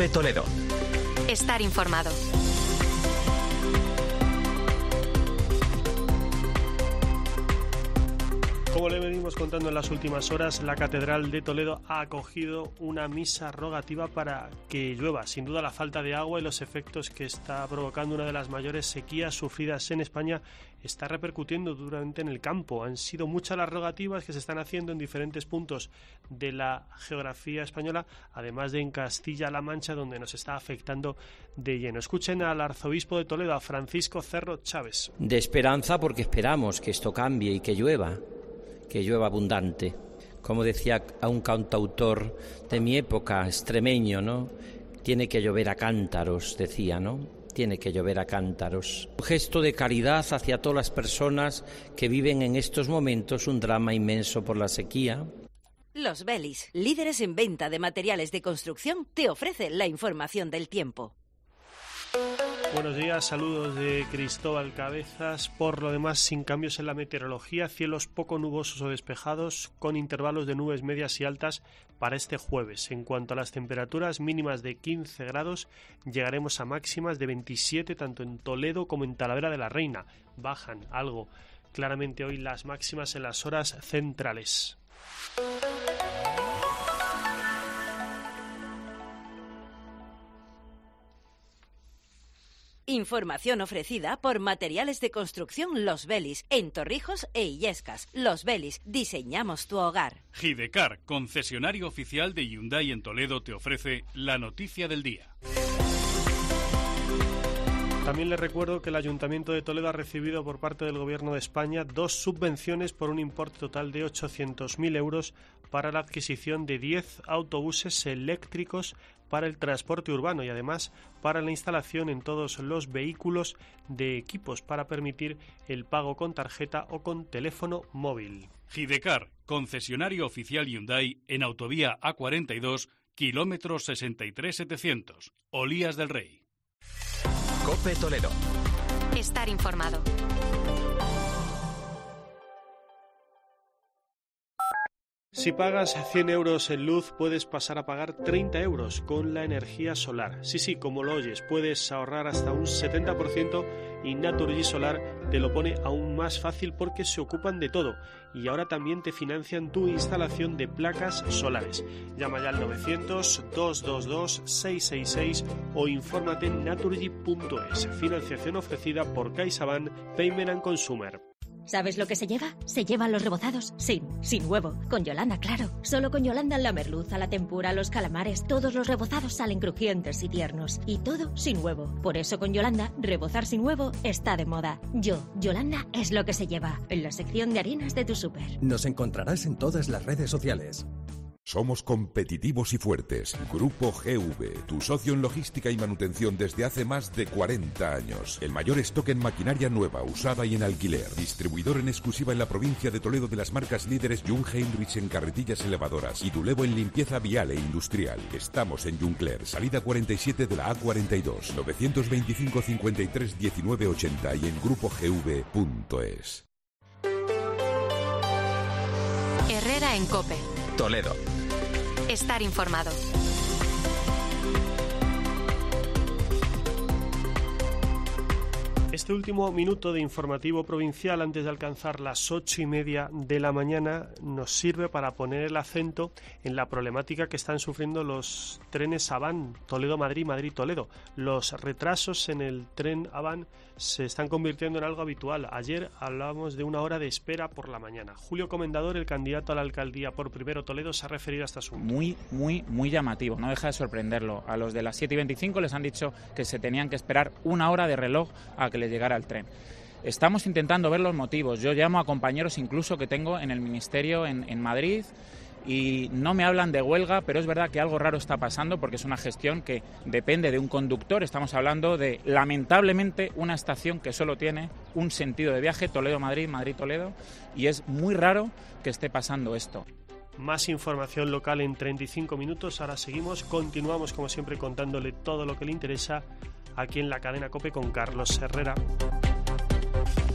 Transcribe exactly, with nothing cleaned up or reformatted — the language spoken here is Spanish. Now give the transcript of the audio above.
COPE Toledo. Estar informado. Como le venimos contando en las últimas horas, la Catedral de Toledo ha acogido una misa rogativa para que llueva. Sin duda, la falta de agua y los efectos que está provocando una de las mayores sequías sufridas en España está repercutiendo duramente en el campo. Han sido muchas las rogativas que se están haciendo en diferentes puntos de la geografía española, además de en Castilla-La Mancha, donde nos está afectando de lleno. Escuchen al arzobispo de Toledo, a Francisco Cerro Chávez. De esperanza, porque esperamos que esto cambie y que llueva. Que llueva abundante. Como decía a un cantautor de mi época, extremeño, ¿no? Tiene que llover a cántaros, decía, ¿no? Tiene que llover a cántaros. Un gesto de caridad hacia todas las personas que viven en estos momentos un drama inmenso por la sequía. Los Belis, líderes en venta de materiales de construcción, te ofrecen la información del tiempo. Buenos días, saludos de Cristóbal Cabezas. Por lo demás, sin cambios en la meteorología, cielos poco nubosos o despejados, con intervalos de nubes medias y altas para este jueves. En cuanto a las temperaturas mínimas de quince grados, llegaremos a máximas de veintisiete tanto en Toledo como en Talavera de la Reina. Bajan algo claramente hoy las máximas en las horas centrales. Información ofrecida por Materiales de Construcción Los Belis, en Torrijos e Illescas. Los Belis, diseñamos tu hogar. Gidecar, concesionario oficial de Hyundai en Toledo, te ofrece la noticia del día. También les recuerdo que el Ayuntamiento de Toledo ha recibido por parte del Gobierno de España dos subvenciones por un importe total de ochocientos mil euros para la adquisición de diez autobuses eléctricos para el transporte urbano y además para la instalación en todos los vehículos de equipos para permitir el pago con tarjeta o con teléfono móvil. Gidecar, concesionario oficial Hyundai en autovía A cuarenta y dos, kilómetro sesenta y tres mil setecientos, Olías del Rey. COPE Toledo. Estar informado. Si pagas cien euros en luz, puedes pasar a pagar treinta euros con la energía solar. Sí, sí, como lo oyes, puedes ahorrar hasta un setenta por ciento y Naturgy Solar te lo pone aún más fácil porque se ocupan de todo y ahora también te financian tu instalación de placas solares. Llama ya al novecientos, doscientos veintidós, seiscientos sesenta y seis o infórmate en naturgy punto es. Financiación ofrecida por CaixaBank Payment and Consumer. ¿Sabes lo que se lleva? Se llevan los rebozados sin, sin huevo. Con Yolanda, claro. Solo con Yolanda la merluza, la tempura, los calamares, todos los rebozados salen crujientes y tiernos. Y todo sin huevo. Por eso con Yolanda, rebozar sin huevo está de moda. Yo, Yolanda, es lo que se lleva. En la sección de harinas de tu súper. Nos encontrarás en todas las redes sociales. Somos competitivos y fuertes. Grupo G V, tu socio en logística y manutención desde hace más de cuarenta años. El mayor stock en maquinaria nueva, usada y en alquiler. Distribuidor en exclusiva en la provincia de Toledo de las marcas líderes Jung Heinrich en carretillas elevadoras y Dulevo en limpieza vial e industrial. Estamos en Juncler, salida cuarenta y siete de la A cuarenta y dos, novecientos veinticinco, cincuenta y tres, diecinueve, ochenta y en grupo g v punto es. Herrera en COPE. Toledo. Estar informado. Este último minuto de informativo provincial antes de alcanzar las ocho y media de la mañana nos sirve para poner el acento en la problemática que están sufriendo los trenes Avan Toledo-Madrid, Madrid-Toledo. Los retrasos en el tren Avan se están convirtiendo en algo habitual. Ayer hablábamos de una hora de espera por la mañana. Julio Comendador, el candidato a la alcaldía por Primero Toledo, se ha referido a este asunto. Muy, muy, muy llamativo, no deja de sorprenderlo. A los de las siete y veinticinco les han dicho que se tenían que esperar una hora de reloj a que les llegara el tren. Estamos intentando ver los motivos. Yo llamo a compañeros incluso que tengo en el ministerio en, en Madrid y no me hablan de huelga, pero es verdad que algo raro está pasando porque es una gestión que depende de un conductor. Estamos hablando de, lamentablemente, una estación que solo tiene un sentido de viaje, Toledo-Madrid, Madrid-Toledo, y es muy raro que esté pasando esto. Más información local en treinta y cinco minutos. Ahora seguimos, continuamos como siempre contándole todo lo que le interesa aquí en la cadena COPE con Carlos Herrera.